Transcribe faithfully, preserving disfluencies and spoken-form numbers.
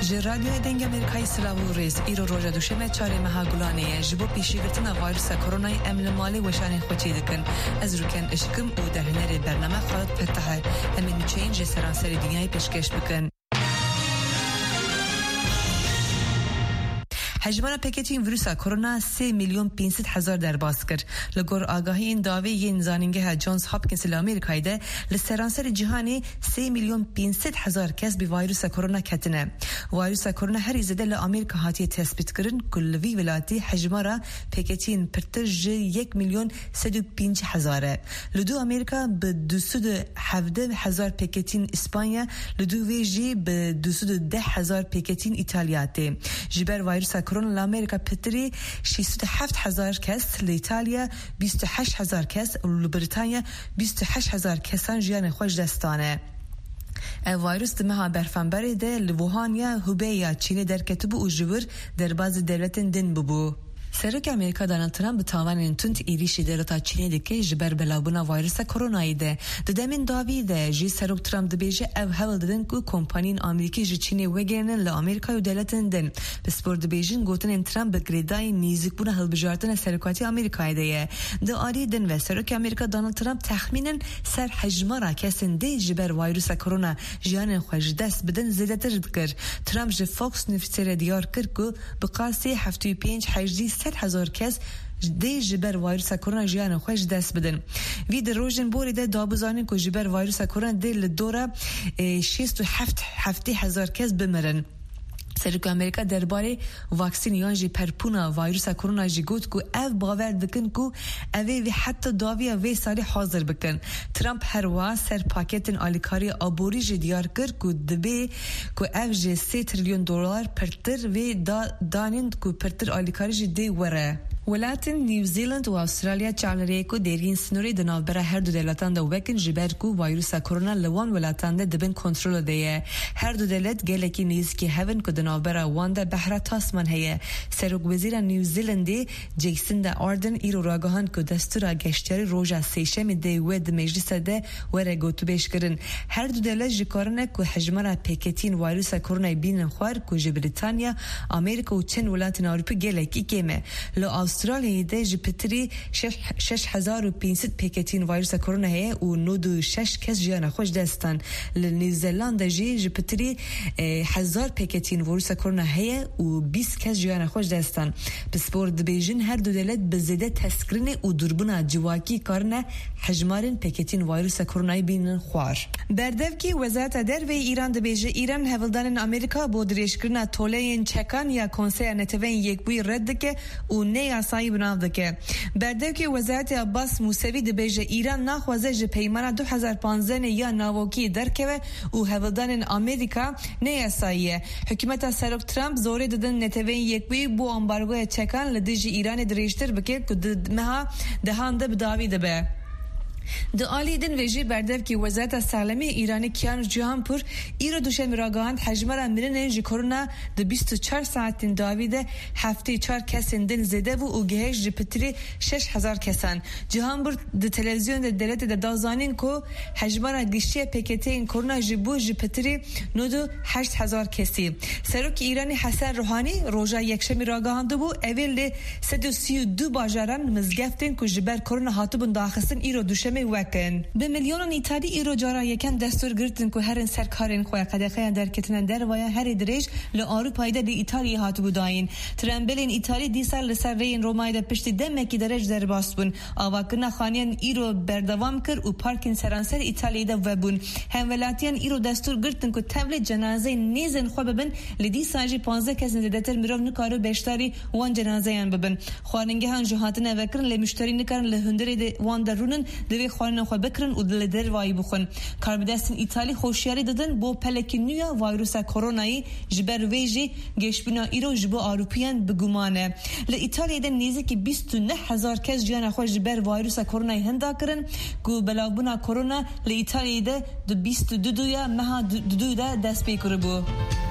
رادیو دنگ امریکای سلاو ریز ایرو روژا دوشمه چاره مها گلانه جبو پیشی گرتنا ویروس کرونا امل مالی وشان خوچی دکن از روکن اشکم او دهنر برنامه خالد فتحه همین چینج سرانسر دنیای پیشکش بکن. حجمان پکیجینگ ویروس کرونا سه میلیون پانصد هزار در باز کرد. لگور آگاهی این داوی این زانینگه جانز هاپکینز لامریکایی ده لسرانسر جهانی سه میلیون پانصد هزار کس به ویروس کرونا کتنه. ویروس کرونا هر زده لامریکا هاتی تثبیت کردن کلوی ولاتی حجمارا پکیجین پرتج یک میلیون سد و پنج هزاره. لدو امریکا به دویست و هفده هزار پکیجین اسپانیا لدو ویجی به دویست و ده هزار پکیجین ایتالیاته. جبر ویروس کرونا لامریکا پتری ششصد و هفت هزار کس، لایتالیا بیست و هشت هزار کس و لبریتانیا بیست و هشت هزار کسان جیان خوش دستانه. ویروس دمها برفنبری ده لوهانیا هوبیا چین در کتب و جبر در باز دولت دن ببو. سرک امریکا دونالد ترامپ به تاوان انتونت ایریشی دلتا چینی دکی جبر بلابونا ویروس کرونایی ده. ددمین داوی ده جی سرک ترامپ دبیجه او هول ددن که کمپانین آمریکی جی چینی وگرنن لامریکا و دولتن دن. بسپور دبیجن گوتن این ترامپ بگریدای نیزک بونا هل بجارتن سرکاتی امریکایی ده. ده آری دن و سرک امریکا دونالد ترامپ تخمینن سر حجم را کسن ده جبر ویروس کرونا جیان خوش دست بدن زیده ترد کر. ترامپ جی فوکس نفسر دیار کر که بقاسی هفته و پنج حجدی ست هزار کس دی جبر ویروس کرونا جیان خوش دست بدن. وی در روزن بوری ده دابزانین که جبر ویروس کرونا دی لدوره شصت و هفت هفته هزار کس بمرن. سرک امریکا درباره واکسین یان جی پرپونا ویروس کرونا جی گوت کو اف باور دکن کو اوی وی حتی داویا وی سالی حاضر بکن. ترامپ هر وا سر پاکتن آلیکاری آبوری جی دیار کر کو دبی کو اف جی سه تریلیون دلار پرتر وی دا دانند کو پرتر آلیکاری جی دی وره. ولاتن نیوزیلند و استرالیا چالری کو درین سنوری دنال برا هر دو دولتان دا وکن جبر کو ویروس کرونا لوان ولاتان دا دبن کنترل دیه. هر دو دولت گلکی نیز که هون کو دنال برا وان دا بحر تاسمان هیه. سروک وزیر نیوزیلندی جیسندا آردن ایرو راگهان کو دستور گشتری روزا سیشم دی ود مجلس ده وره گوتو بیش کرن. هر دو دولت جکارنه کو حجمه پکتین ویروس کرونا بینن خوار کو بریتانیا، آمریکا و چند ولایت اروپا گلکی کمه. لو استرالیا ده جپتری شش هزار و پانصد پکتین ویروس کرونا هی و نود و شش کس جیان خوش دستان. نیوزیلند جی جپتری هزار پکتین ویروس کرونا هی و بیست کس جیان خوش دستان. بسپورد بیژن هر دو دولت بزیده تسکرین و دربنا جواکی کارنه حجمارن پکتین ویروس کرونا بینن خوار. بردف کی وزارت در و ایران ده بیژه ایران هولدان امریکا بودریش کرنا طوله چکان یا کنسر نتوین یک بوی رد که و نه سایه بناو دکه. بردف کی وزارت عباس موسوی ده بیژه ایران نخوازه جه پیمان دو هزار و پانزده یا ناوکی درکه و هولدان امریکا نه سایه. حکومت سرک ترامپ زوری دادن نتوین یک بوی بو امبارگو چکان لدیج ایران دریشتر بکه که دمها دهانده بداوی دبه. دو آلی دن ویژی بردف کی وزارت سالمی ایرانی کیان جهانپور ایرو دوشن مراگاهند حجمه را مرنه جی کرونا دو بیست و چهار ساعتین داویده هفته چهار کسین دن زده و اوگهش جی پتری شش هزار کسان. جهانپور دو تلویزیون دو دلت دو دازانین که حجمه را گشتی پکتی این کرونا جی بو جی پتری نود و هشت هزار کسی. سروک ایرانی حسن روحانی روژا یکشم مراگاهند بو اویل سد و سی و دو باجران مزگفتین که جبر کرونا هاتبون داخستن ایرو دوشن وکن. به میلیون ایتالی ایرو جارا یکم دستور گرفتن که هر سرکارین خواه قدقه در کتنن در ویا هر درش لآروپایی ده دی ایتالی هات بوداین. ترامبلین ایتالی دی سال لسر رین رومای ده پشتی دمکی درش در باست بون. آواکرنا خانیان ایرو بردوام کر و پارکین سرانسر ایتالی ده وبون. هم ولاتیان ایرو دستور گرفتن که تبل جنازه نیزن خواه ببن لدی ساجی پانزده کس ندیدتر میرو نکارو بیشتری وان جنازه یان ببن. خواننگه هان جهاتن وکرن لمشتری نکارن لهندری ده وان درونن دوی خوانن خو بکرن و دل در وای بخون. کاربدستن ایتالی خوشیاری دادن با پلک نویا ویروس کرونایی جبر ویجی گشبنا ایرو جبو آروپیان بگمانه. ل ایتالیا ده نیزی بیست و نه هزار کس جیان خوش جبر ویروس کرونایی هندا کرن کو بلاوبنا کرونا ل ایتالیا ده دو بیست و دو دویا مها دو دو ده دست پیکر بو.